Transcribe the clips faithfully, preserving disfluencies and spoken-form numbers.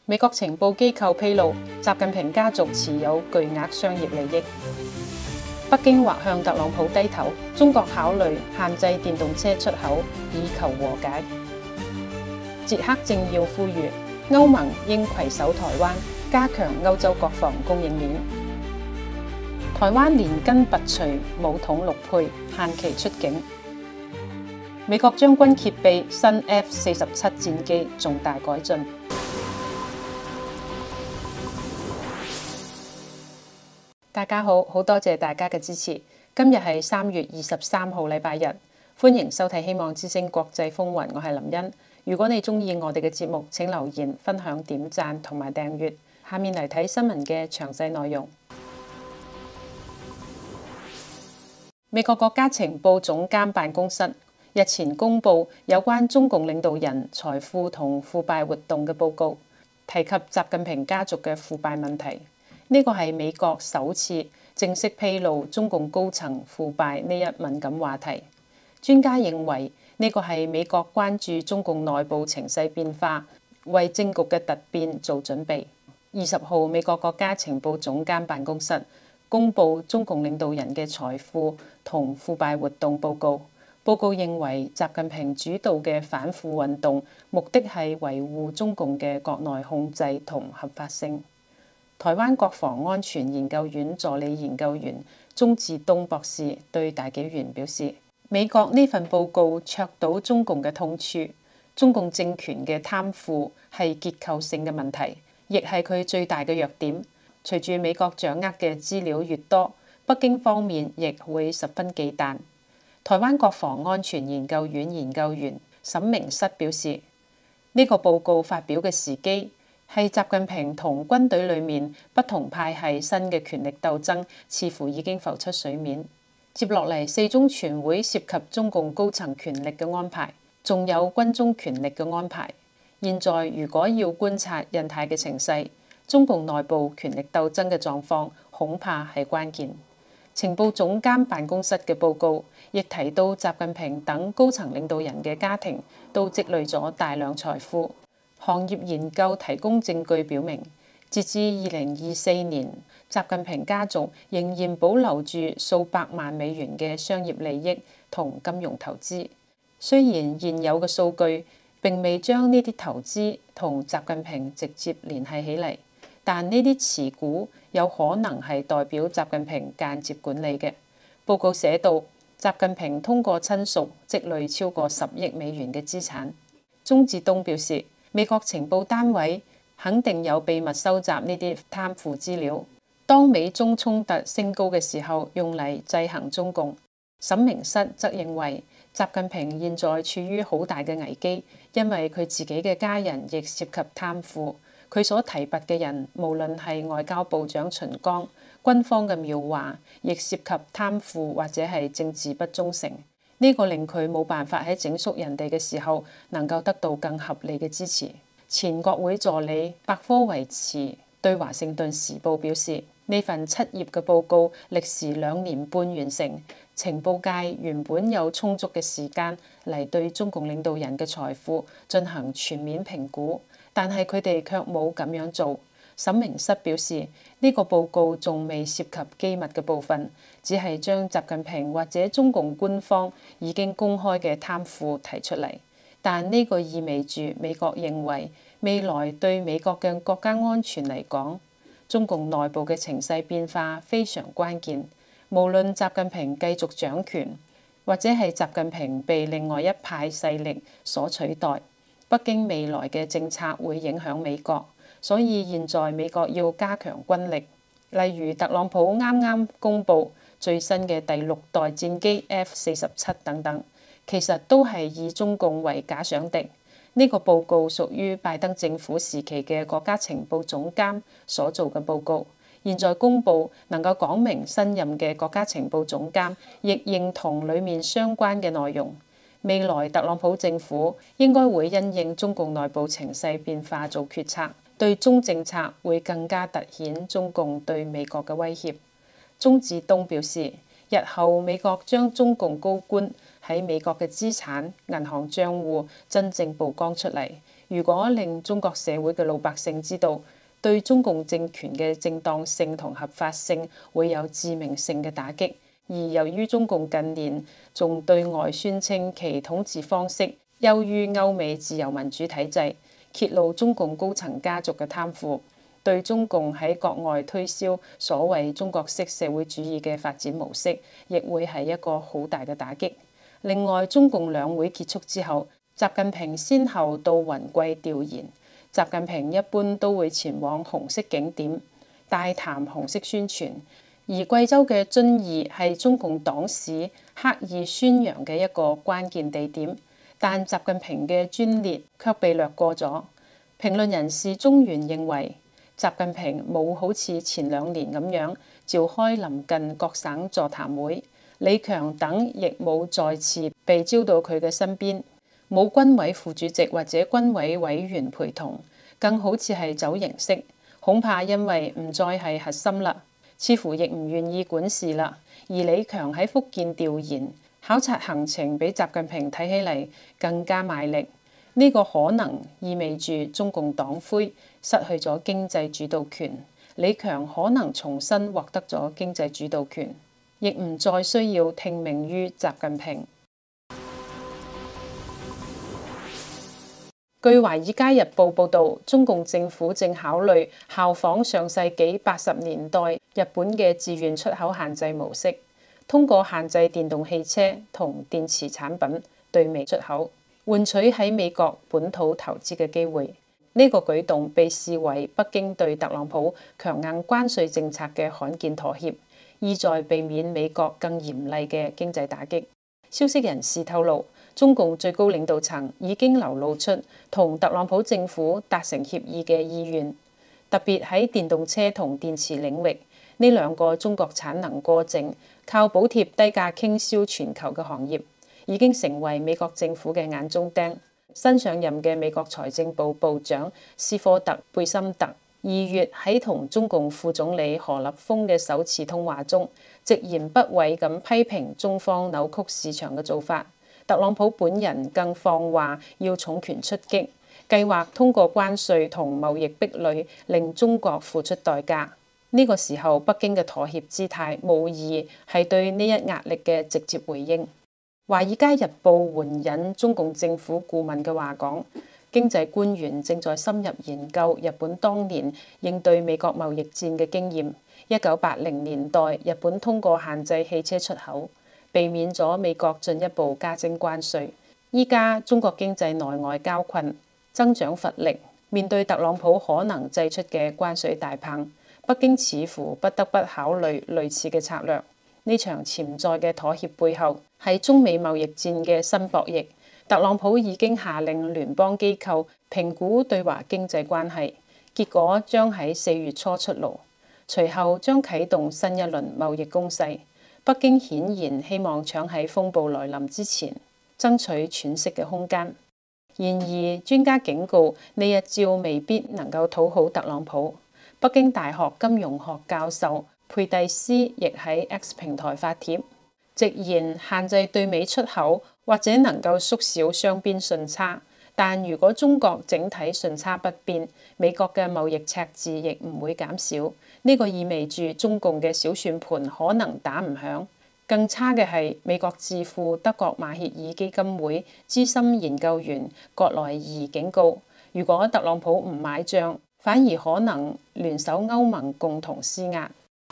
美國情報機構披露，習近平家族持有巨額商業利益。北京或向特朗普低頭，中國考慮限制電動車出口以求和解。捷克政要呼籲歐盟應攜手台灣，加強歐洲國防供應鏈。台灣連根拔除武統陸配，限期出境。美國將軍揭秘新 F 四十七戰機重大改進。大家好，好多謝大家嘅支持。今日係三月二十三號，禮拜日，歡迎收睇《希望之聲國際風雲》，我係林茵。如果你中意我哋嘅節目，請留言、分享、點讚同埋訂閱。下面嚟睇新聞嘅詳細內容。美國國家情報總監辦公室日前公布有關中共領導人財富同腐敗活動嘅報告，提及習近平家族嘅腐敗問題。呢個係美國首次正式披露中共高層腐敗呢一敏感話題。專家認為呢個係美國關注中共內部情勢變化，為政局嘅突變做準備。二十號，美國國家情報總監辦公室公布中共領導人嘅財富同腐敗活動報告。報告認為，習近平主導嘅反腐運動目的係維護中共嘅國內控制同合法性。台灣國防安全研究院助理研究員鍾志東博士對大紀元表示，美國呢份報告戳到中共嘅痛處，中共政權嘅貪腐係結構性嘅問題，亦係佢最大嘅弱點。隨住美國掌握嘅資料越多，北京方面亦會十分忌憚。台灣國防安全研究院研究員沈明室表示，呢個報告發表嘅時機係習近平同軍隊裏面不同派系新嘅權力鬥爭似乎已經浮出水面。接落嚟四中全會涉及中共高層權力嘅安排，仲有軍中權力嘅安排。現在如果要觀察印太嘅情勢，中共內部權力鬥爭嘅狀況恐怕係關鍵。情報總監辦公室嘅報告亦提到，習近平等高層領導人嘅家庭都積累咗大量財富。行業研究提供證據表明，截至二零二四年，習近平家族仍然保留住數百萬美元嘅商業利益同金融投資。雖然現有嘅數據並未將呢啲投資同習近平直接聯繫起嚟，但呢啲持股有可能係代表習近平間接管理嘅。報告寫到，習近平通過親屬積累超過十億美元嘅資產。鍾志東表示，美國情報單位肯定有秘密收集呢啲貪腐資料，當美中衝突升高嘅時候用嚟制衡中共。沈明室則認為，習近平現在處於好大嘅危機，因為佢自己嘅家人亦涉及貪腐。佢所提拔嘅人，無論係外交部長秦剛、軍方嘅苗華，亦涉及貪腐或者係政治不忠誠。呢個令佢冇辦法喺整肅人哋嘅時候能夠得到更合理嘅支持。前國會助理百科維茨對華盛頓時報表示，呢份七頁嘅報告歷時兩年半完成，情報界原本有充足嘅時間嚟對中共領導人嘅財富進行全面評估，但係佢哋卻冇咁樣做。沈明室表示，呢個報告仲未涉及機密嘅部分，只係將習近平或者中共官方已經公開嘅貪腐提出嚟。但呢個意味住美國認為未來對美國嘅國家安全嚟講，中共內部嘅情勢變化非常關鍵。無論習近平繼續掌權，或者係習近平被另外一派勢力所取代，北京未來嘅政策會影響美國。所以現在美國要加強軍力，例如特朗普啱啱公布最新嘅第六代戰機 F 四十七等等，其實都係以中共為假想敵。呢個報告屬於拜登政府時期嘅國家情報總監所做嘅報告，現在公布能夠講明新任嘅國家情報總監亦認同裡面相關嘅內容。未來特朗普政府應該會因應中共內部情勢變化做決策。對中政策會更加凸顯中共對美國嘅威脅。鍾志東表示，日後美國將中共高官喺美國嘅資產、銀行帳戶真正曝光出嚟， 如果令中國社會嘅老百姓知道，對中共政權嘅正當性同合法性會有致命性嘅打擊。而由於中共近年仲對外宣稱其統治方式優於歐美自由民主體制，揭露中共高層家族嘅貪腐，對中共喺國外推銷所謂中國式社會主義嘅發展模式，亦會係一個好大嘅打擊。另外，中共兩會結束之後，習近平先後到雲貴調研。習近平一般都會前往紅色景點，大談紅色宣傳。而貴州嘅遵義係中共黨史刻意宣揚嘅一個關鍵地點，但習近平嘅專列卻被略過咗。評論人士中原認為，習近平冇好似前兩年咁樣召開臨近各省座談會，李強等亦冇再次被招到佢嘅身邊，冇軍委副主席或者軍委委員陪同，更好似係走形式，恐怕因為唔再係核心啦。似乎亦唔願意管事啦，而李強喺福建調研考察行程比習近平睇起嚟更加賣力，呢、這個可能意味住中共黨魁失去咗經濟主導權，李強可能重新獲得咗經濟主導權，亦唔再需要聽命於習近平。據《華爾街日報》報導，中共政府正考慮效仿上世紀八十年代日本嘅自願出口限制模式，通過限制電動汽車同電池產品對美出口，換取喺美國本土投資嘅機會。呢、這個舉動被視為北京對特朗普強硬關稅政策嘅罕見妥協，意在避免美國更嚴厲嘅經濟打擊。消息人士透露，中共最高領導層已經流露出同特朗普政府達成協議嘅意願，特別喺電動車同電池領域，呢兩個中國產能過剩、靠補貼低價傾銷全球嘅行業，已經成為美國政府嘅眼中釘。新上任嘅美國財政部部長斯科特·貝森特二月喺同中共副總理何立峰嘅首次通話中，直言不諱咁批評中方扭曲市場嘅做法。特朗普本人更放話要重拳出擊，計劃通過關稅同貿易壁壘令中國付出代價。呢、這個時候，北京嘅妥協姿態無疑係對呢一壓力嘅直接回應。《華爾街日報》援引中共政府顧問嘅話講，經濟官員正在深入研究日本當年應對美國貿易戰嘅經驗。一九八零年代，日本通過限制汽車出口，避免咗美國進一步加徵關稅。依家中國經濟內外交困，增長乏力，面對特朗普可能祭出嘅關稅大棒，北京似乎不得不考慮類似嘅策略。呢場潛在嘅妥協背後係中美貿易戰嘅新博弈。特朗普已經下令聯邦機構評估對華經濟關係，結果將喺四月初出爐，隨後將啟動新一輪貿易攻勢。北京顯然希望搶喺風暴來臨之前爭取喘息嘅空間。然而，專家警告呢一招未必能夠討好特朗普。北京大學金融學教授佩蒂斯亦喺 X 平台發帖，直言限制對美出口或者能夠縮小雙邊順差，但如果中國整體順差不變，美國嘅貿易赤字亦唔會減少。呢、這個意味住中共嘅小算盤可能打唔響。更差嘅係，美國智庫德國馬歇爾基金會資深研究員葛萊儀警告，如果特朗普唔買帳，反而可能聯手歐盟共同施壓。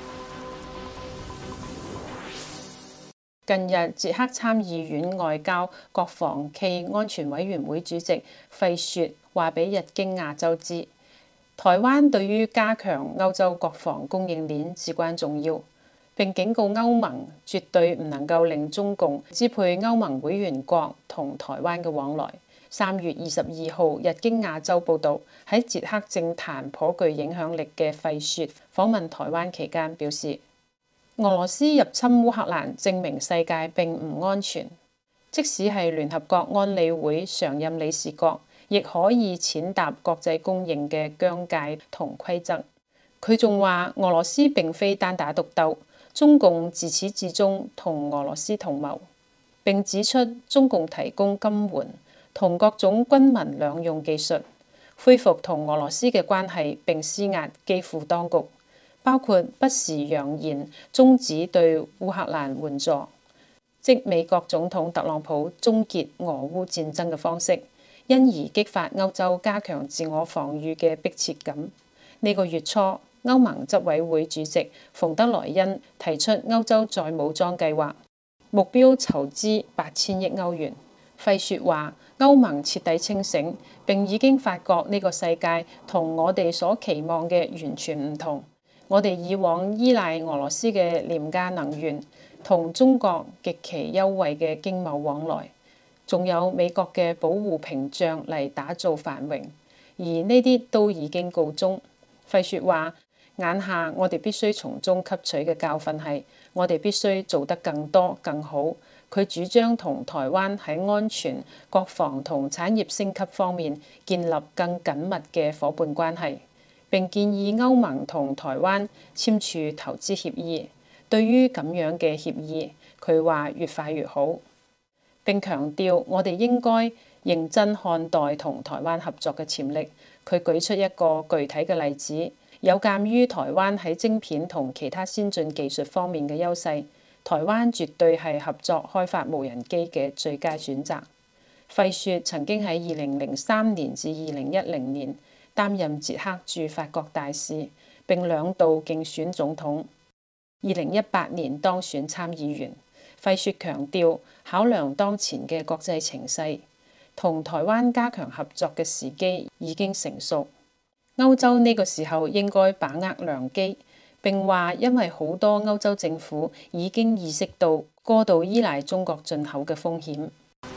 近日，捷克參議院外交、國防暨安全委員會主席費雪話俾日經亞洲知，台灣對於加強歐洲國防供應鏈至關重要，並警告歐盟絕對唔能夠令中共支配歐盟會員國同台灣嘅往來。三月二十二號，日經亞洲報導，喺捷克政壇頗具影響力嘅費雪訪問台灣期間表示，俄羅斯入侵烏克蘭證明世界並唔安全，即使係聯合國安理會常任理事國，亦可以踐踏國際公認嘅疆界同規則。佢仲話俄羅斯並非單打獨鬥，中共自始至終同俄羅斯同謀，並指出中共提供金援同各種軍民兩用技術，恢復同俄羅斯嘅關係並施壓基輔當局，包括不時揚言終止對烏克蘭援助，即美國總統特朗普終結俄烏戰爭嘅方式，因而激發歐洲加強自我防禦嘅迫切感。呢個月初，歐盟執委會主席馮德萊恩提出歐洲再武裝計劃，目標籌資八千億歐元。費雪話：歐盟徹底清醒，並已經發覺呢個世界同我哋所期望嘅完全唔同。我哋以往依賴俄羅斯嘅廉價能源，同中國極其優惠嘅經貿往來，仲有美國嘅保護屏障嚟打造繁榮，而呢啲都已經告終。費雪話：眼下我哋必須從中吸取嘅教訓係，我哋必須做得更多更好。佢主張同台灣喺安全、國防同產業升級方面建立更緊密嘅夥伴關係，並建議歐盟同台灣簽署投資協議。對於咁樣嘅協議，佢話越快越好，並強調我哋應該認真看待同台灣合作嘅潛力。佢舉出一個具體嘅例子，有鑑於台灣喺晶片同其他先進技術方面嘅優勢，台灣絕對係合作開發無人機嘅最佳選擇。費雪曾經喺二零零三年至二零一零年擔任捷克駐法國大使，並兩度競選總統。二零一八年當選參議員。費雪強調，考量當前嘅國際情勢，同台灣加強合作嘅時機已經成熟。歐洲呢個時候應該把握良機。並話，因為好多歐洲政府已經意識到過度依賴中國進口嘅風險。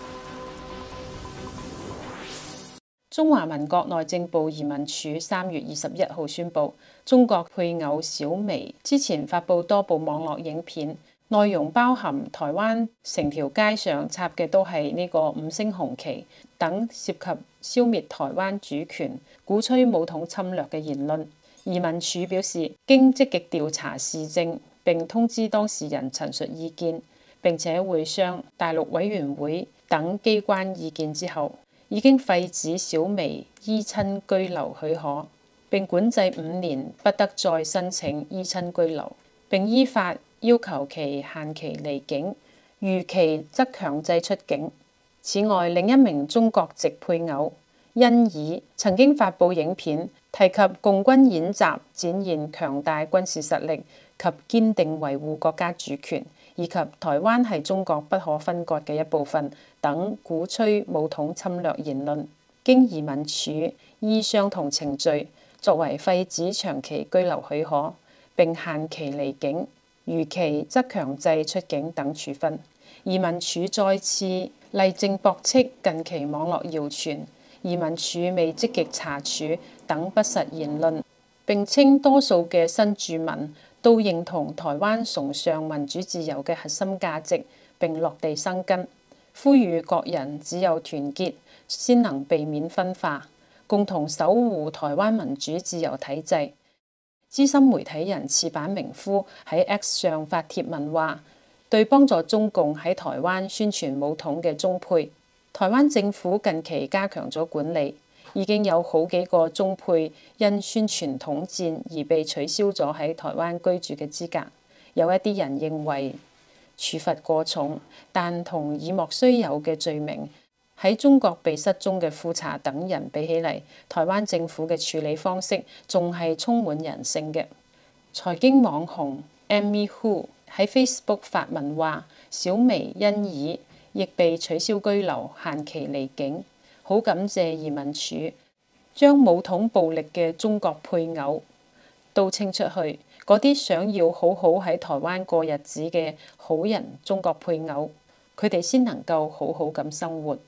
中華民國內政部移民署三月二十一號宣布，中國配偶小薇之前發布多部網絡影片，內容包含台灣成條街上插嘅都係呢個五星紅旗等涉及消滅台灣主權、鼓吹武統侵略嘅言論。移民署表示，經積極調查事證並通知當事人陳述意見，並且會商大陸委員會等機關意見之後，已經廢止小薇依親居留許可，並管制五年不得再申請依親居留，並依法要求其限期離境，逾期則強制出境。此外，另一名中國籍配偶恩爾曾經發布影片，提及共軍演習展現強大軍事實力及堅定維護國家主權，以及台灣係中國不可分割嘅一部分等鼓吹武統侵略言論。經移民署依相同程序，作為廢止長期居留許可並限期離境、逾期則強制出境等處分。移民署再次例證駁斥近期網絡謠傳移民署未積極查處等不實言論，並稱多數嘅新住民都認同台灣崇尚民主自由嘅核心價值並落地生根，呼籲各人只有團結先能避免分化，共同守護台灣民主自由體制。資深媒體人矢板明夫喺 X 上發帖文話，對幫助中共喺台灣宣傳武統嘅中配，台灣政府近期加強咗管理，已經有好幾個中配因宣傳統戰而被取消咗喺台灣居住嘅資格。有一啲人認為處罰過重，但同以莫須有嘅罪名喺中國被失蹤嘅富察等人比起嚟，台灣政府嘅處理方式仲係充滿人性嘅。財經網紅 Amy Hu 喺 Facebook 發文話，小薇因而亦被取消居留、限期離境，好感謝移民署將武統暴力嘅中國配偶都清出去，嗰啲想要好好喺台灣過日子嘅好人中國配偶，佢哋先能夠好好咁生活。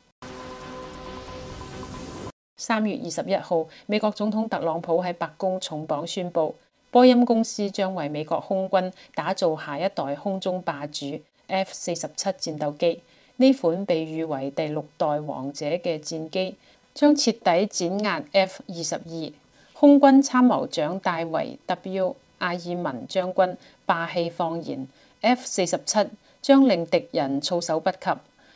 三月二十一號，美國總統特朗普喺白宮重磅宣布，波音公司將為美國空軍打造下一代空中霸主 F 四十七戰鬥機。呢款被譽為第六代王者嘅戰機，將徹底碾壓 F 二十二。空軍參謀長戴維 W 阿爾文將軍霸氣放言，F 四十七將令敵人措手不及，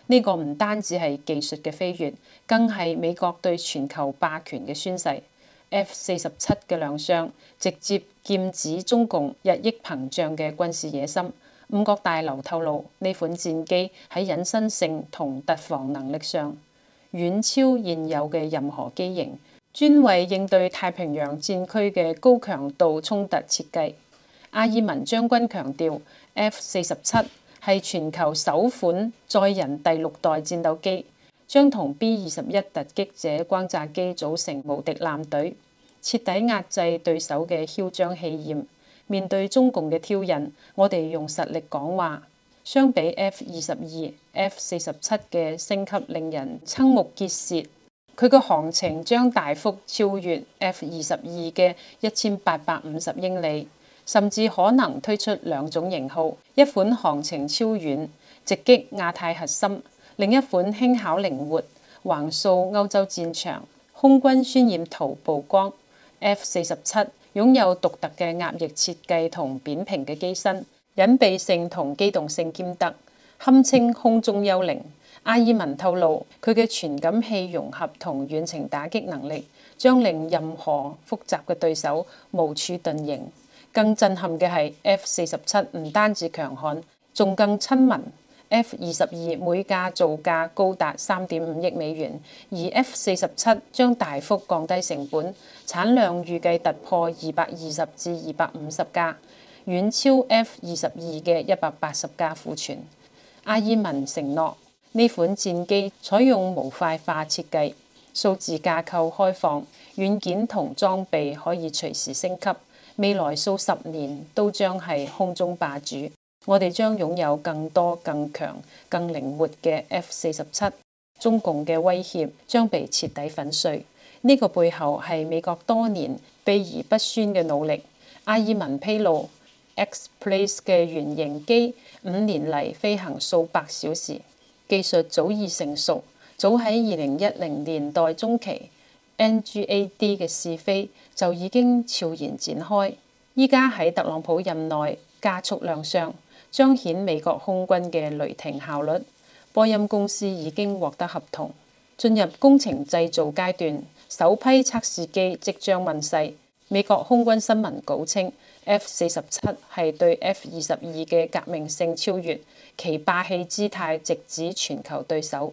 呢個唔單止係技術嘅飛躍，更係美國對全球霸權嘅宣誓。F 四十七嘅亮相，直接劍指中共日益膨脹嘅軍事野心。五角大樓透露，呢款戰機喺隱身性同突防能力上遠超現有嘅任何機型，專為應對太平洋戰區嘅高強度衝突設計。阿爾文將軍強調 ，F 四十七係全球首款載人第六代戰鬥機，將同 B 二十一突擊者轟炸機組成無敵艦隊，徹底壓制對手嘅囂張氣焰。面對中共嘅挑釁，我哋用實力講話。相比 F 二十二、F 四十七嘅升級令人瞠目結舌，佢嘅航程將大幅超越 F 二十二嘅一千八百五十英里，甚至可能推出兩種型號，一款航程超遠，直擊亞太核心；另一款輕巧靈活，橫掃歐洲戰場，空軍渲染圖曝光。F 四十七擁有獨特嘅壓翼設計同扁平嘅機身，隱蔽性同機動性兼得，堪稱空中幽靈。阿爾文透露，佢嘅傳感器融合同遠程打擊能力，將令任何複雜嘅對手無處遁形。更震撼嘅係 F 四十七唔單止強悍，仲更親民。F 二十二每架造價高達三點五億美元，而 F 四十七將大幅降低成本，產量預計突破二百二十至二百五十架，遠超 F 二十二嘅一百八十架庫存。阿爾文承諾呢款戰機採用模塊化設計，數字架構開放，軟件同裝備可以隨時升級，未來數十年都將係空中霸主。我哋將擁有更多、更強、更靈活嘅 F 四十七，中共嘅威脅將被徹底粉碎。呢、這個背後係美國多年秘而不宣嘅努力。阿爾文披露 ，X-Place 嘅原型機五年嚟飛行數百小時，技術早已成熟。早喺二零一零年代中期 ，N G A D 嘅試飛就已經悄然展開，依家喺特朗普任內加速亮相。彰顯美國空軍嘅雷霆效率。波音公司已經獲得合同，進入工程製造階段，首批測試機即將問世。美國空軍新聞稿稱 ，F 四十七係對 F 二十二嘅革命性超越，其霸氣姿態直指全球對手。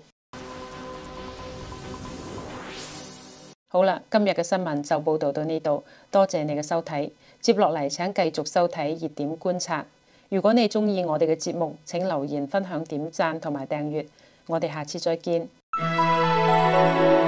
好啦，今日嘅新聞就報導到呢度，多謝你嘅收睇。接落嚟請繼續收睇熱點觀察。如果你鍾意我哋嘅節目，請留言、分享、點讚同埋訂閱。我哋下次再見。